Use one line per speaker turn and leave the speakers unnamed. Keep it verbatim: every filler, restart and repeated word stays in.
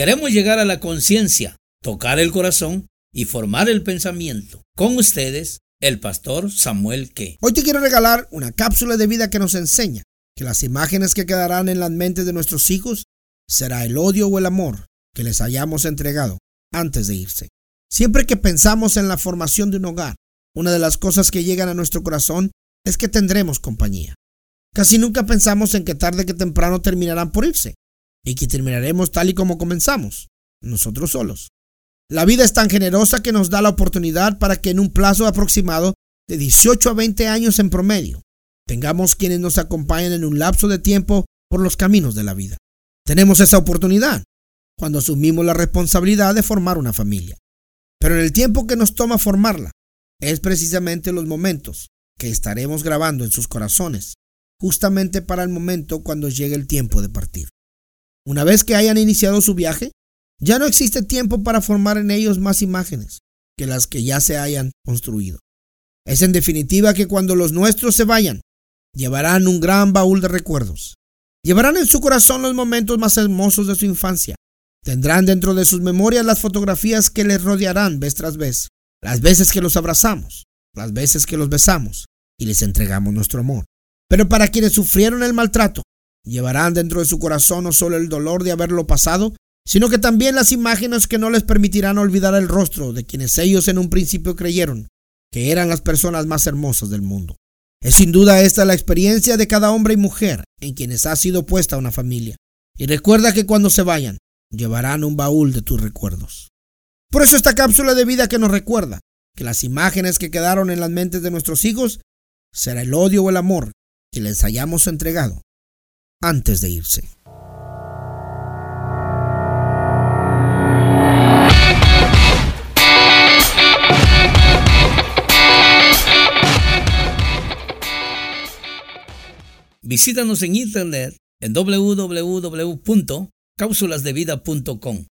Queremos llegar a la conciencia, tocar el corazón y formar el pensamiento. Con ustedes, el pastor Samuel Ke.
Hoy te quiero regalar una cápsula de vida que nos enseña que las imágenes que quedarán en las mentes de nuestros hijos será el odio o el amor que les hayamos entregado antes de irse. Siempre que pensamos en la formación de un hogar, una de las cosas que llegan a nuestro corazón es que tendremos compañía. Casi nunca pensamos en que tarde que temprano terminarán por irse y que terminaremos tal y como comenzamos, nosotros solos. La vida es tan generosa que nos da la oportunidad para que en un plazo aproximado de dieciocho a veinte años en promedio, tengamos quienes nos acompañen en un lapso de tiempo por los caminos de la vida. Tenemos esa oportunidad cuando asumimos la responsabilidad de formar una familia. Pero en el tiempo que nos toma formarla, es precisamente los momentos que estaremos grabando en sus corazones, justamente para el momento cuando llegue el tiempo de partir. Una vez que hayan iniciado su viaje, ya no existe tiempo para formar en ellos más imágenes que las que ya se hayan construido. Es en definitiva que cuando los nuestros se vayan, llevarán un gran baúl de recuerdos. Llevarán en su corazón los momentos más hermosos de su infancia. Tendrán dentro de sus memorias las fotografías que les rodearán vez tras vez, las veces que los abrazamos, las veces que los besamos y les entregamos nuestro amor. Pero para quienes sufrieron el maltrato, llevarán dentro de su corazón no solo el dolor de haberlo pasado, sino que también las imágenes que no les permitirán olvidar el rostro de quienes ellos en un principio creyeron que eran las personas más hermosas del mundo. Es sin duda esta la experiencia de cada hombre y mujer en quienes ha sido puesta una familia. Y recuerda que cuando se vayan, llevarán un baúl de tus recuerdos. Por eso esta cápsula de vida que nos recuerda que las imágenes que quedaron en las mentes de nuestros hijos será el odio o el amor que les hayamos entregado antes de irse.
Visítanos en internet en doble u doble u doble u punto cápsulas de vida punto com.